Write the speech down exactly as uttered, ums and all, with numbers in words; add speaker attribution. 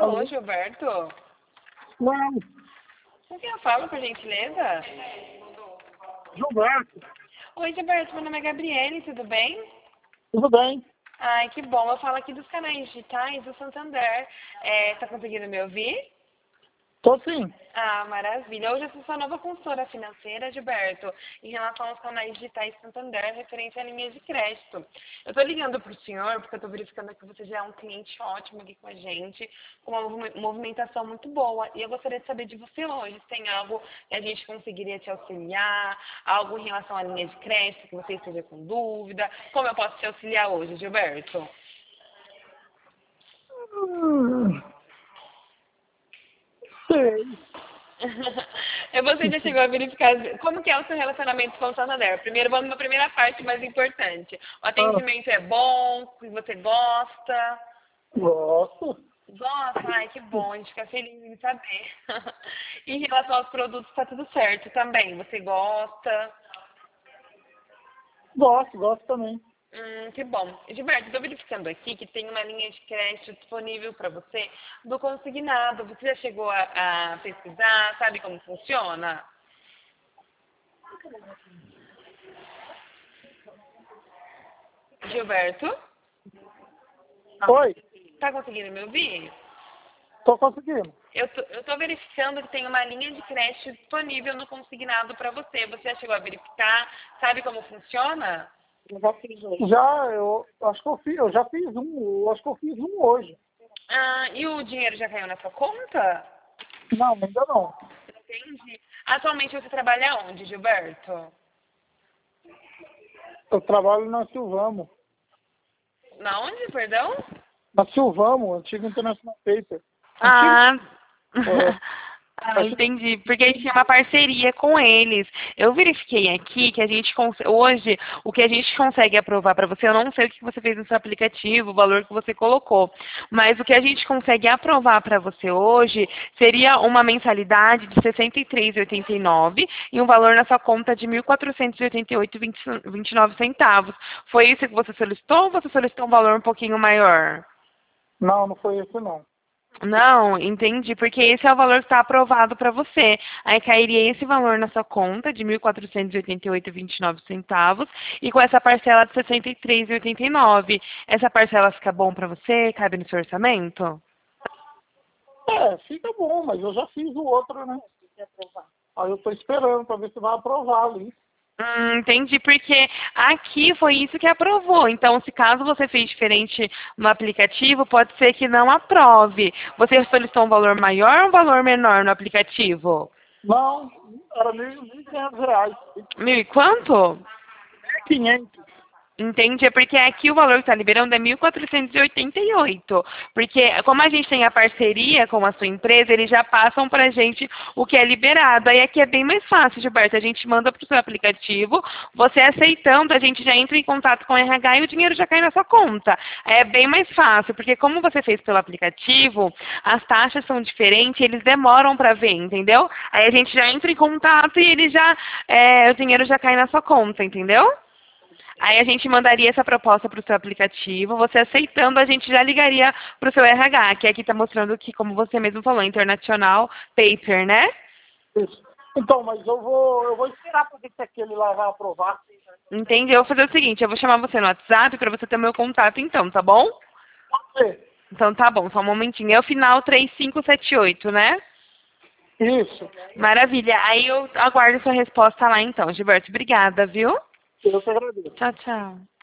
Speaker 1: Alô,
Speaker 2: Alô?
Speaker 1: Gilberto?
Speaker 2: Não,
Speaker 1: Com quem eu falo, por gentileza?
Speaker 2: Gilberto.
Speaker 1: Oi, Gilberto, meu nome é Gabriele, tudo bem?
Speaker 2: Tudo bem?
Speaker 1: Ai, que bom. Eu falo aqui dos canais digitais do Santander. É, tá conseguindo me ouvir?
Speaker 2: Tô sim.
Speaker 1: Ah, maravilha. Hoje eu sou sua nova consultora financeira, Gilberto, em relação aos canais digitais Santander, referente à linha de crédito. Eu estou ligando para o senhor, porque eu estou verificando que você já é um cliente ótimo aqui com a gente, com uma movi- movimentação muito boa. E eu gostaria de saber de você hoje, se tem algo que a gente conseguiria te auxiliar, algo em relação à linha de crédito, que você esteja com dúvida. Como eu posso te auxiliar hoje, Gilberto?
Speaker 2: Hum, sei.
Speaker 1: E você já chegou a verificar como que é o seu relacionamento com o Santander? Primeiro, vamos na primeira parte mais importante. O
Speaker 2: Ah,
Speaker 1: atendimento é bom? Que você gosta?
Speaker 2: gosto.
Speaker 1: Gosta? Ai, que bom, a gente fica feliz em saber. Em relação aos produtos, está tudo certo também. Você gosta?
Speaker 2: Gosto, gosto também.
Speaker 1: Hum, que bom. Gilberto, estou verificando aqui que tem uma linha de crédito disponível para você do consignado. Você já chegou a, a pesquisar? Sabe como funciona? Gilberto?
Speaker 2: Oi,
Speaker 1: Tá conseguindo me ouvir?
Speaker 2: tô conseguindo.
Speaker 1: Eu tô, eu tô verificando que tem uma linha de crédito disponível no consignado para você. Você já chegou a verificar? Sabe como funciona?
Speaker 2: Eu já fiz hoje. Já, eu acho que eu fiz, eu já fiz um, eu acho que eu fiz um hoje.
Speaker 1: Ah, e o dinheiro já caiu na sua conta?
Speaker 2: Não, ainda não.
Speaker 1: Entendi. Atualmente você trabalha onde, Gilberto?
Speaker 2: Eu trabalho na Silvamo.
Speaker 1: Na onde, perdão?
Speaker 2: Na Silvamo, antigo International Paper. Antigo?
Speaker 1: Ah,
Speaker 2: É,
Speaker 1: ah,
Speaker 2: acho que
Speaker 1: entendi. Porque a gente tem uma parceria com eles. Eu verifiquei aqui que a gente cons- hoje o que a gente consegue aprovar para você, eu não sei o que você fez no seu aplicativo, o valor que você colocou, mas o que a gente consegue aprovar para você hoje seria uma mensalidade de sessenta e três reais e oitenta e nove centavos e um valor na sua conta de mil quatrocentos e oitenta e oito reais e vinte e nove centavos. Foi isso que você solicitou ou você solicitou um valor um pouquinho maior?
Speaker 2: não, não foi esse não.
Speaker 1: Não, entendi, porque esse é o valor que está aprovado para você. Aí cairia esse valor na sua conta de mil quatrocentos e oitenta e oito reais e vinte e nove centavos e com essa parcela de sessenta e três reais e oitenta e nove centavos. Essa parcela fica bom para você? Cabe no seu orçamento?
Speaker 2: É, fica bom, mas eu já fiz o outro, né? Aí eu tô esperando pra ver se vai aprovar ali.
Speaker 1: Hum, entendi, porque aqui foi isso que aprovou. Então, se caso você fez diferente no aplicativo, pode ser que não aprove. Você solicitou um valor maior ou um valor menor no aplicativo?
Speaker 2: Não, era mil e quinhentos reais.
Speaker 1: Mil e quanto?
Speaker 2: Quinhentos.
Speaker 1: Entendi, é porque aqui o valor que está liberando é mil quatrocentos e oitenta e oito. Porque como a gente tem a parceria com a sua empresa, eles já passam para a gente o que é liberado. Aí aqui é bem mais fácil, Gilberto. A gente manda para o seu aplicativo, você aceitando, a gente já entra em contato com o R H e o dinheiro já cai na sua conta. Aí é bem mais fácil, porque como você fez pelo aplicativo, as taxas são diferentes, eles demoram para ver, entendeu? Aí a gente já entra em contato e ele já, é, o dinheiro já cai na sua conta, entendeu? Aí a gente mandaria essa proposta para o seu aplicativo, você aceitando, a gente já ligaria para o seu R H, que aqui está mostrando que, como você mesmo falou, International Paper, né?
Speaker 2: Isso. Então, mas eu vou, eu vou esperar pra ver se aquele lá vai aprovar.
Speaker 1: Entendi. Eu vou fazer o seguinte, eu vou chamar você no WhatsApp para você ter meu contato então, tá bom?
Speaker 2: Pode ser.
Speaker 1: Então tá bom, só um momentinho. É o final três cinco sete oito, né?
Speaker 2: Isso.
Speaker 1: Maravilha. Aí eu aguardo sua resposta lá então, Gilberto. Obrigada, viu?
Speaker 2: Eu que agradeço.
Speaker 1: Tchau, tchau.